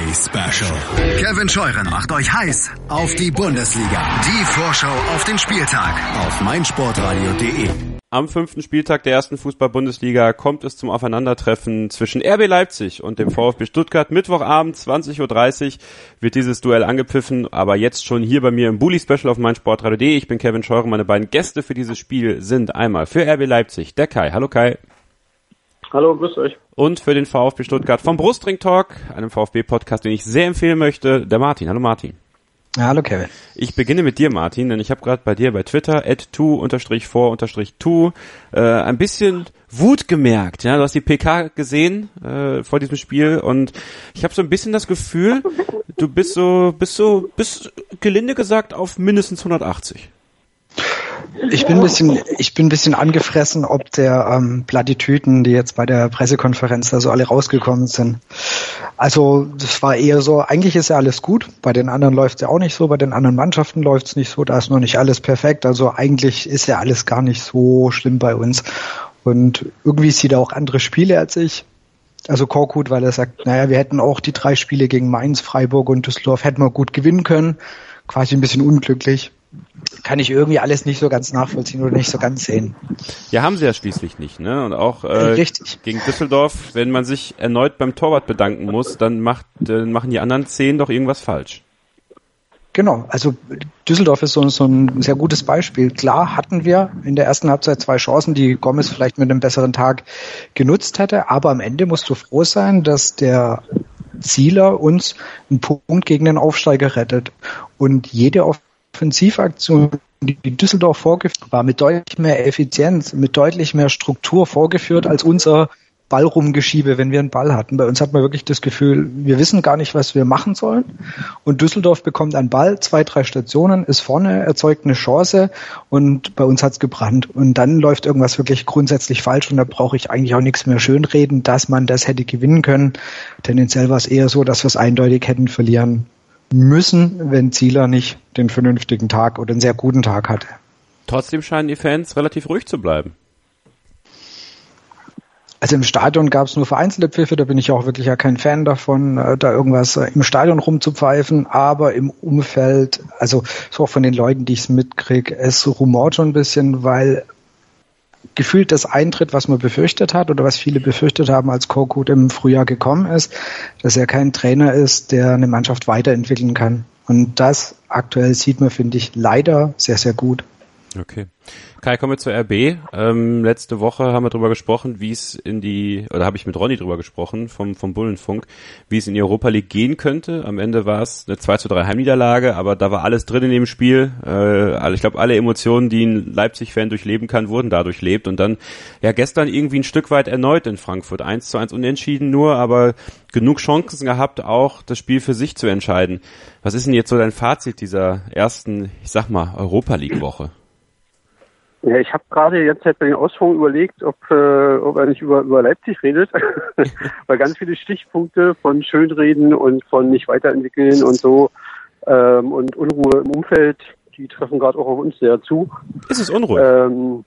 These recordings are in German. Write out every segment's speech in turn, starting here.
Bully Special. Kevin Scheuren macht euch heiß auf die Bundesliga. Die Vorschau auf den Spieltag auf meinsportradio.de. Am 5. Spieltag der ersten Fußball-Bundesliga kommt es zum Aufeinandertreffen zwischen RB Leipzig und dem VfB Stuttgart. Mittwochabend 20:30 Uhr wird dieses Duell angepfiffen, aber jetzt schon hier bei mir im Bully Special auf meinsportradio.de. Ich bin Kevin Scheuren. Meine beiden Gäste für dieses Spiel sind einmal für RB Leipzig der Kai. Hallo Kai. Hallo, grüß euch. Und für den VfB Stuttgart vom Brustring Talk, einem VfB-Podcast, den ich sehr empfehlen möchte, der Martin. Hallo Martin. Ja, hallo Kevin. Ich beginne mit dir, Martin, denn ich habe gerade bei dir bei Twitter @tu_for_tu ein bisschen Wut gemerkt. Ja, du hast die PK gesehen vor diesem Spiel und ich habe so ein bisschen das Gefühl, du bist gelinde gesagt auf mindestens 180. Ich bin ein bisschen angefressen, ob der Plattitüden, die jetzt bei der Pressekonferenz da so alle rausgekommen sind. Also das war eher so, eigentlich ist ja alles gut, bei den anderen läuft es ja auch nicht so, bei den anderen Mannschaften läuft es nicht so, da ist noch nicht alles perfekt, also eigentlich ist ja alles gar nicht so schlimm bei uns. Und irgendwie sieht er auch andere Spiele als ich. Also Korkut, weil er sagt, naja, wir hätten auch die 3 Spiele gegen Mainz, Freiburg und Düsseldorf hätten wir gut gewinnen können, quasi ein bisschen unglücklich. Kann ich irgendwie alles nicht so ganz nachvollziehen oder nicht so ganz sehen. Ja, haben sie ja schließlich nicht, ne? Und auch gegen Düsseldorf, wenn man sich erneut beim Torwart bedanken muss, dann machen die anderen 10 doch irgendwas falsch. Genau, also Düsseldorf ist so ein sehr gutes Beispiel. Klar hatten wir in der ersten Halbzeit 2 Chancen, die Gomez vielleicht mit einem besseren Tag genutzt hätte, aber am Ende musst du froh sein, dass der Zieler uns einen Punkt gegen den Aufsteiger rettet. Und jede Offensivaktion, die Düsseldorf vorgeführt war, mit deutlich mehr Effizienz, mit deutlich mehr Struktur vorgeführt als unser Ballrumgeschiebe, wenn wir einen Ball hatten. Bei uns hat man wirklich das Gefühl, wir wissen gar nicht, was wir machen sollen. Und Düsseldorf bekommt einen Ball, 2, 3 Stationen, ist vorne, erzeugt eine Chance und bei uns hat's gebrannt. Und dann läuft irgendwas wirklich grundsätzlich falsch und da brauche ich eigentlich auch nichts mehr schönreden, dass man das hätte gewinnen können. Tendenziell war es eher so, dass wir es eindeutig hätten verlieren müssen, wenn Zieler nicht den vernünftigen Tag oder einen sehr guten Tag hatte. Trotzdem scheinen die Fans relativ ruhig zu bleiben. Also im Stadion gab es nur vereinzelte Pfiffe, da bin ich auch wirklich ja kein Fan davon, da irgendwas im Stadion rumzupfeifen, aber im Umfeld, also so auch von den Leuten, die ich es mitkriege, es rumort schon ein bisschen, weil gefühlt das eintritt, was man befürchtet hat oder was viele befürchtet haben, als Korkut im Frühjahr gekommen ist, dass er kein Trainer ist, der eine Mannschaft weiterentwickeln kann. Und das aktuell sieht man, finde ich, leider sehr, sehr gut. Okay. Kai, kommen wir zur RB. Letzte Woche haben wir drüber gesprochen, habe ich mit Ronny drüber gesprochen, vom Bullenfunk, wie es in die Europa League gehen könnte. Am Ende war es eine 2:3 Heimniederlage, aber da war alles drin in dem Spiel. Ich glaube, alle Emotionen, die ein Leipzig-Fan durchleben kann, wurden da durchlebt. Und dann, ja, gestern irgendwie ein Stück weit erneut in Frankfurt. 1:1 unentschieden nur, aber genug Chancen gehabt, auch das Spiel für sich zu entscheiden. Was ist denn jetzt so dein Fazit dieser ersten, ich sag mal, Europa League-Woche? Ja, ich habe gerade jetzt bei den Ausführungen überlegt, ob er nicht über Leipzig redet, weil ganz viele Stichpunkte von Schönreden und von nicht weiterentwickeln und so und Unruhe im Umfeld, die treffen gerade auch auf uns sehr zu. Ist es Unruhe?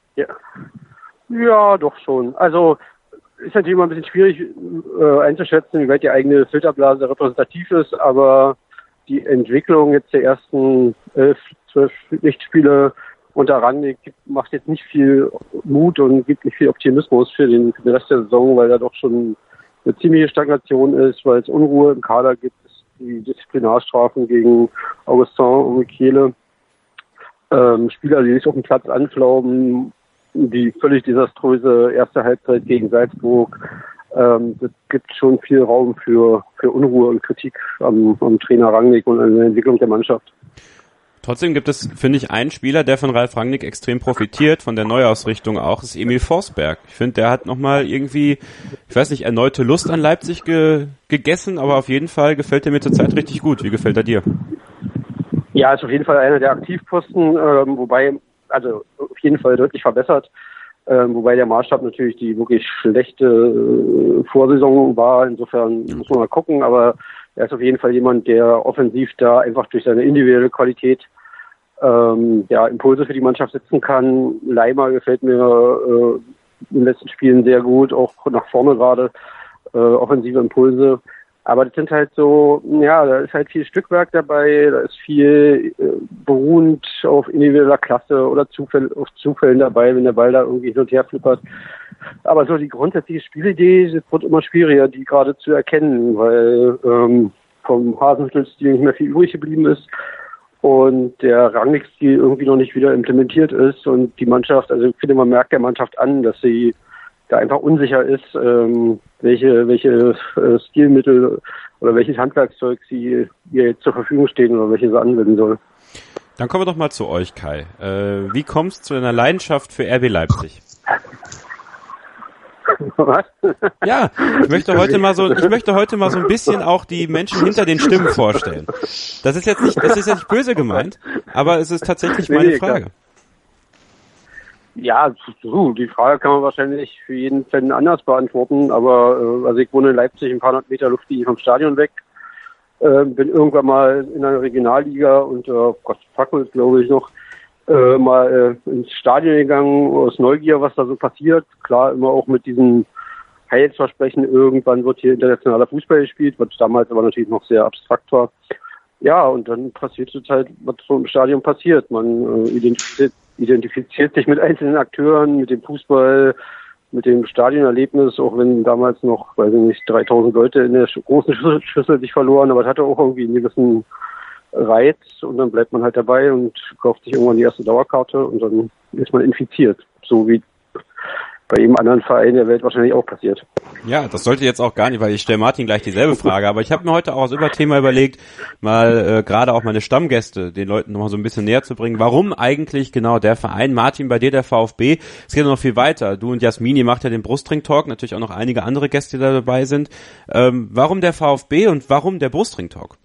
Ja, doch schon. Also ist natürlich immer ein bisschen schwierig einzuschätzen, wie weit die eigene Filterblase repräsentativ ist, aber die Entwicklung jetzt der ersten 11, 12 Lichtspiele unter Rangnick macht jetzt nicht viel Mut und gibt nicht viel Optimismus für den Rest der Saison, weil da doch schon eine ziemliche Stagnation ist, weil es Unruhe im Kader gibt, die Disziplinarstrafen gegen Augustin und Michele, Spieler, die sich auf dem Platz anflaumen, die völlig desaströse erste Halbzeit gegen Salzburg. Es gibt schon viel Raum für Unruhe und Kritik am Trainer Rangnick und an der Entwicklung der Mannschaft. Trotzdem gibt es, finde ich, einen Spieler, der von Ralf Rangnick extrem profitiert, von der Neuausrichtung auch, ist Emil Forsberg. Ich finde, der hat nochmal irgendwie, ich weiß nicht, erneute Lust an Leipzig gegessen, aber auf jeden Fall gefällt er mir zurzeit richtig gut. Wie gefällt er dir? Ja, ist auf jeden Fall einer der Aktivposten, wobei, also auf jeden Fall deutlich verbessert, wobei der Maßstab natürlich die wirklich schlechte Vorsaison war. Insofern muss man mal gucken, aber er ist auf jeden Fall jemand, der offensiv da einfach durch seine individuelle Qualität Impulse für die Mannschaft setzen kann. Leimer gefällt mir in den letzten Spielen sehr gut, auch nach vorne gerade offensive Impulse. Aber das sind halt so, ja, da ist halt viel Stückwerk dabei, da ist viel beruhend auf individueller Klasse oder auf Zufällen dabei, wenn der Ball da irgendwie hin und her flippert. Aber so die grundsätzliche Spielidee, das wird immer schwieriger, die gerade zu erkennen, weil vom Hasenhüttl-Stil nicht mehr viel übrig geblieben ist und der Rangnick-Stil irgendwie noch nicht wieder implementiert ist und die Mannschaft, also ich finde, man merkt der Mannschaft an, dass sie da einfach unsicher ist, welche Stilmittel oder welches Handwerkszeug ihr jetzt zur Verfügung stehen oder welche sie anwenden soll. Dann kommen wir doch mal zu euch, Kai. Wie kommst du zu deiner Leidenschaft für RB Leipzig? Was? Ja, ich möchte heute mal so ein bisschen auch die Menschen hinter den Stimmen vorstellen. Das ist jetzt nicht böse gemeint, aber es ist tatsächlich meine Frage. Klar. Ja, die Frage kann man wahrscheinlich für jeden Fan anders beantworten, aber also ich wohne in Leipzig, ein paar hundert Meter Luftlinie vom Stadion weg, bin irgendwann mal in einer Regionalliga und Frankfurt, glaube ich, noch mal ins Stadion gegangen, aus Neugier, was da so passiert. Klar, immer auch mit diesem Heilsversprechen, irgendwann wird hier internationaler Fußball gespielt, was damals aber natürlich noch sehr abstrakt war. Ja, und dann passiert es halt, was so im Stadion passiert. Man identifiziert sich mit einzelnen Akteuren, mit dem Fußball, mit dem Stadionerlebnis, auch wenn damals noch, weiß ich nicht, 3000 Leute in der großen Schüssel sich verloren, aber es hatte auch irgendwie einen gewissen Reiz und dann bleibt man halt dabei und kauft sich irgendwann die erste Dauerkarte und dann ist man infiziert, so wie bei jedem anderen Verein der Welt wahrscheinlich auch passiert. Ja, das sollte jetzt auch gar nicht, weil ich stelle Martin gleich dieselbe Frage, aber ich habe mir heute auch als Überthema überlegt, mal gerade auch meine Stammgäste den Leuten nochmal so ein bisschen näher zu bringen. Warum eigentlich genau der Verein? Martin, bei dir der VfB. Es geht noch viel weiter. Du und Jasmin, ihr macht ja den Brustring-Talk, natürlich auch noch einige andere Gäste, die da dabei sind. Warum der VfB und warum der Brustring-Talk?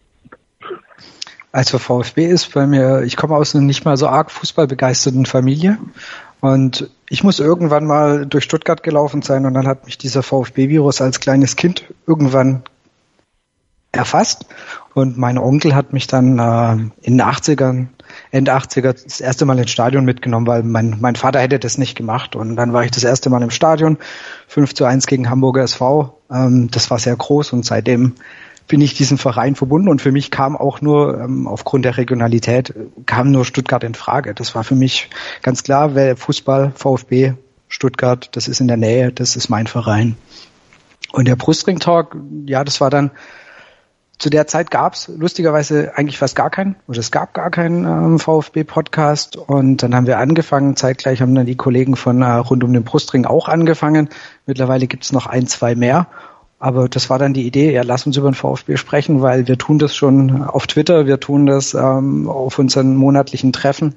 Also VfB ist bei mir, ich komme aus einer nicht mal so arg fußballbegeisterten Familie und ich muss irgendwann mal durch Stuttgart gelaufen sein und dann hat mich dieser VfB-Virus als kleines Kind irgendwann erfasst und mein Onkel hat mich dann in den 80ern, Ende 80er das erste Mal ins Stadion mitgenommen, weil mein Vater hätte das nicht gemacht und dann war ich das erste Mal im Stadion, 5:1 gegen Hamburger SV, das war sehr groß und seitdem bin ich diesem Verein verbunden und für mich kam auch nur aufgrund der Regionalität kam nur Stuttgart in Frage. Das war für mich ganz klar, wer Fußball, VfB, Stuttgart, das ist in der Nähe, das ist mein Verein. Und der Brustring Talk, ja, das war dann, zu der Zeit gab es lustigerweise eigentlich fast gar keinen, oder es gab gar keinen VfB-Podcast und dann haben wir angefangen, zeitgleich haben dann die Kollegen von rund um den Brustring auch angefangen. Mittlerweile gibt es noch 1, 2 mehr. Aber das war dann die Idee, ja, lass uns über den VfB sprechen, weil wir tun das schon auf Twitter, wir tun das auf unseren monatlichen Treffen,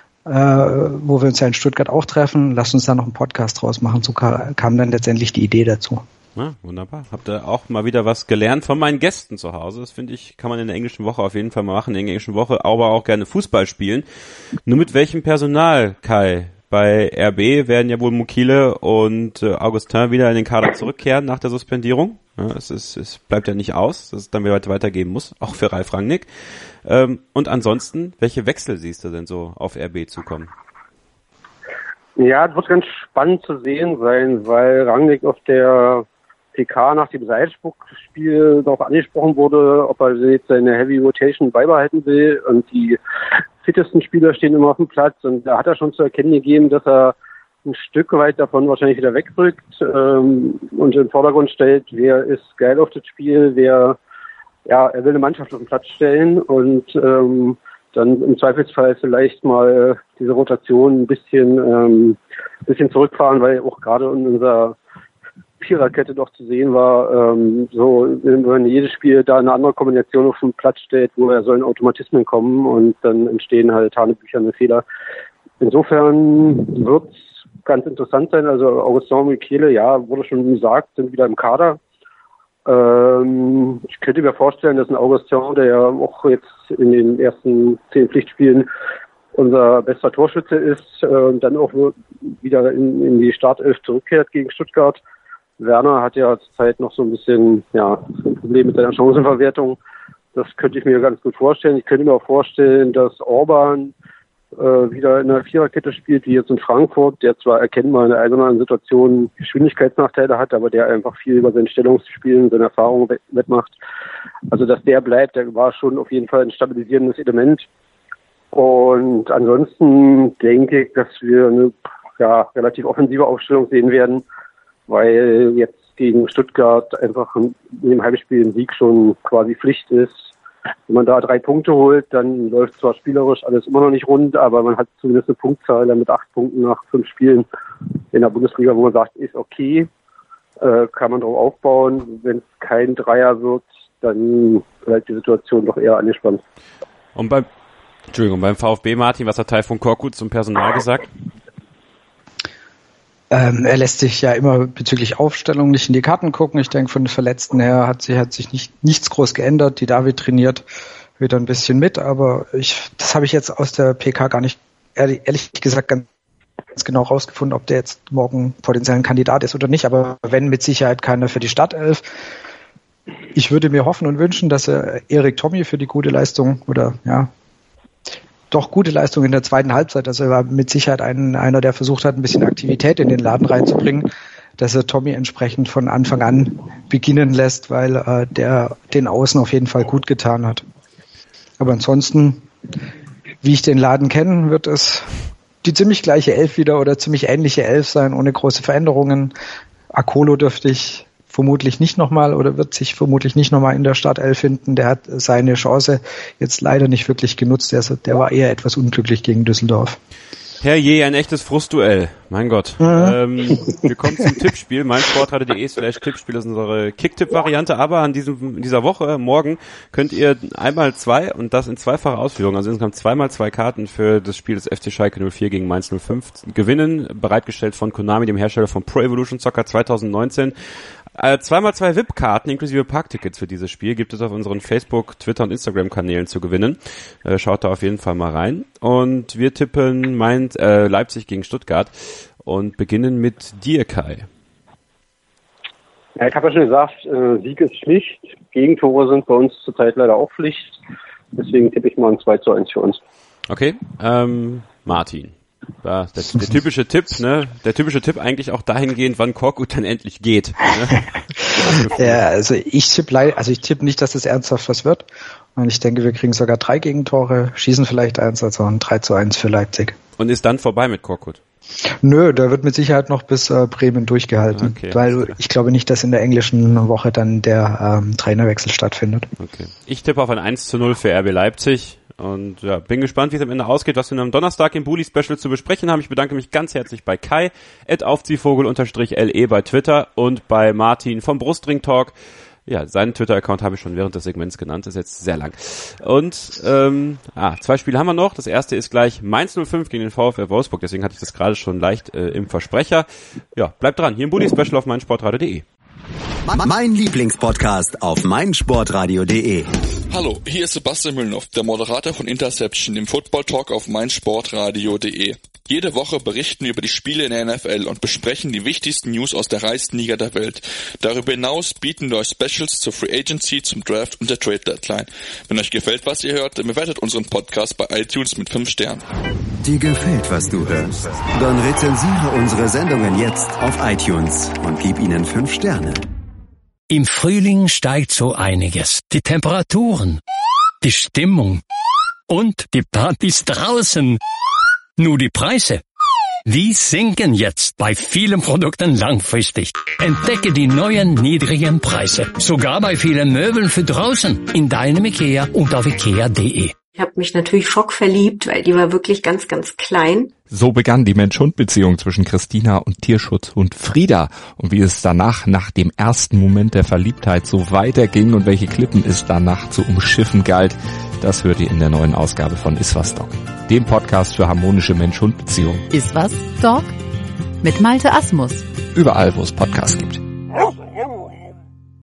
wo wir uns ja in Stuttgart auch treffen. Lass uns da noch einen Podcast draus machen. So kam dann letztendlich die Idee dazu. Ja, wunderbar. Habt ihr auch mal wieder was gelernt von meinen Gästen zu Hause? Das finde ich, kann man in der englischen Woche auf jeden Fall mal machen, in der englischen Woche, aber auch gerne Fußball spielen. Nur mit welchem Personal, Kai? Bei RB werden ja wohl Mukiele und Augustin wieder in den Kader zurückkehren nach der Suspendierung. Ja, es bleibt ja nicht aus, dass es dann wieder weitergehen muss, auch für Ralf Rangnick. Und ansonsten, welche Wechsel siehst du denn so auf RB zukommen? Ja, es wird ganz spannend zu sehen sein, weil Rangnick auf der PK nach dem Salzburg-Spiel darauf angesprochen wurde, ob er jetzt seine Heavy Rotation beibehalten will und die fittesten Spieler stehen immer auf dem Platz und da hat er schon zu erkennen gegeben, dass er ein Stück weit davon wahrscheinlich wieder wegrückt und in den Vordergrund stellt, wer ist geil auf das Spiel, er will eine Mannschaft auf den Platz stellen und dann im Zweifelsfall vielleicht mal diese Rotation ein bisschen zurückfahren, weil auch gerade in unserer Viererkette doch zu sehen war, wenn jedes Spiel da eine andere Kombination auf den Platz stellt, wo sollen Automatismen kommen und dann entstehen halt hanebücherne Fehler. Insofern wird's ganz interessant sein. Also Augustin und Mukiele, ja, wurde schon gesagt, sind wieder im Kader. Ich könnte mir vorstellen, dass ein Augustin, der ja auch jetzt in den ersten 10 Pflichtspielen unser bester Torschütze ist, dann auch wieder in die Startelf zurückkehrt gegen Stuttgart. Werner hat ja zurzeit noch so ein bisschen ein Problem mit seiner Chancenverwertung. Das könnte ich mir ganz gut vorstellen. Ich könnte mir auch vorstellen, dass Orban wieder in einer Viererkette spielt, wie jetzt in Frankfurt, der zwar erkennbar in der einen oder anderen Situation Geschwindigkeitsnachteile hat, aber der einfach viel über sein Stellungsspiel und seine Erfahrungen wettmacht. Also dass der bleibt, der war schon auf jeden Fall ein stabilisierendes Element. Und ansonsten denke ich, dass wir eine relativ offensive Aufstellung sehen werden, weil jetzt gegen Stuttgart einfach in dem Heimspiel ein Sieg schon quasi Pflicht ist. Wenn man da 3 Punkte holt, dann läuft zwar spielerisch alles immer noch nicht rund, aber man hat zumindest eine Punktzahl mit 8 Punkten nach 5 Spielen in der Bundesliga, wo man sagt, ist okay, kann man drauf aufbauen. Wenn es kein Dreier wird, dann bleibt die Situation doch eher angespannt. Und beim VfB, Martin, was hat Tayfun Korkut zum Personal gesagt? Er lässt sich ja immer bezüglich Aufstellung nicht in die Karten gucken. Ich denke, von den Verletzten her hat sich nichts groß geändert. Die David trainiert wieder ein bisschen mit, aber das habe ich jetzt aus der PK gar nicht, ehrlich gesagt, ganz genau rausgefunden, ob der jetzt morgen potenziell ein Kandidat ist oder nicht. Aber wenn, mit Sicherheit keiner für die Startelf. Ich würde mir hoffen und wünschen, dass Erik Thommy für die gute Leistung gute Leistung in der zweiten Halbzeit. Also er war mit Sicherheit einer, der versucht hat, ein bisschen Aktivität in den Laden reinzubringen, dass er Thommy entsprechend von Anfang an beginnen lässt, weil der den Außen auf jeden Fall gut getan hat. Aber ansonsten, wie ich den Laden kenne, wird es die ziemlich gleiche Elf wieder oder ziemlich ähnliche Elf sein, ohne große Veränderungen. Akolo dürfte ich vermutlich nicht nochmal oder wird sich vermutlich nicht nochmal in der Startelf finden. Der hat seine Chance jetzt leider nicht wirklich genutzt. Der war eher etwas unglücklich gegen Düsseldorf. Herrje, ein echtes Frustduell. Mein Gott. Wir kommen zum Tippspiel. meinsportradio.de/Tippspiel ist unsere Kick-Tipp-Variante. Aber in dieser Woche, morgen, könnt ihr 1x2 und das in zweifacher Ausführung, also insgesamt 2x2 Karten für das Spiel des FC Schalke 04 gegen Mainz 05 gewinnen. Bereitgestellt von Konami, dem Hersteller von Pro Evolution Soccer 2019. 2x2 VIP-Karten inklusive Parktickets für dieses Spiel gibt es auf unseren Facebook, Twitter und Instagram-Kanälen zu gewinnen. Schaut da auf jeden Fall mal rein. Und wir tippen Leipzig gegen Stuttgart und beginnen mit dir, Kai. Ja, ich habe ja schon gesagt, Sieg ist Pflicht. Gegentore sind bei uns zurzeit leider auch Pflicht. Deswegen tippe ich mal ein 2:1 für uns. Okay, Martin. Ja, der typische Tipp, ne? Der typische Tipp eigentlich auch dahingehend, wann Korkut dann endlich geht. Ne? Ja, also ich tippe nicht, dass das ernsthaft was wird. Und ich denke, wir kriegen sogar 3 Gegentore, schießen vielleicht 1, also ein 3:1 für Leipzig. Und ist dann vorbei mit Korkut? Nö, da wird mit Sicherheit noch bis Bremen durchgehalten. Okay, weil ich glaube nicht, dass in der englischen Woche dann der Trainerwechsel stattfindet. Okay. Ich tippe auf ein 1:0 für RB Leipzig. Und ja, bin gespannt, wie es am Ende ausgeht, was wir am Donnerstag im Bully-Special zu besprechen haben. Ich bedanke mich ganz herzlich bei Kai, @aufziehvogel_le bei Twitter und bei Martin vom Brustring Talk. Ja, seinen Twitter-Account habe ich schon während des Segments genannt, ist jetzt sehr lang. Und 2 Spiele haben wir noch. Das erste ist gleich Mainz 05 gegen den VfL Wolfsburg, deswegen hatte ich das gerade schon leicht im Versprecher. Ja, bleibt dran, hier im Bully-Special auf meinsportradio.de. Mein Lieblingspodcast auf meinsportradio.de. Hallo, hier ist Sebastian Müllnow, der Moderator von Interception, dem Football Talk auf meinsportradio.de. Jede Woche berichten wir über die Spiele in der NFL und besprechen die wichtigsten News aus der reichsten Liga der Welt. Darüber hinaus bieten wir euch Specials zur Free Agency, zum Draft und der Trade Deadline. Wenn euch gefällt, was ihr hört, dann bewertet unseren Podcast bei iTunes mit 5 Sternen. Dir gefällt, was du hörst? Dann rezensiere unsere Sendungen jetzt auf iTunes und gib ihnen 5 Sterne. Im Frühling steigt so einiges. Die Temperaturen, die Stimmung und die Partys draußen. Nur die Preise, die sinken jetzt bei vielen Produkten langfristig. Entdecke die neuen niedrigen Preise, sogar bei vielen Möbeln für draußen, in deinem IKEA und auf ikea.de. Ich habe mich natürlich schockverliebt, weil die war wirklich ganz, ganz klein. So begann die Mensch-Hund-Beziehung zwischen Christina und Tierschutzhund Frieda. Und wie es danach, nach dem ersten Moment der Verliebtheit, so weiterging und welche Klippen es danach zu umschiffen galt, das hört ihr in der neuen Ausgabe von Iswas Dog, dem Podcast für harmonische Mensch-Hund-Beziehungen. Iswas Dog? Mit Malte Asmus. Überall, wo es Podcasts gibt.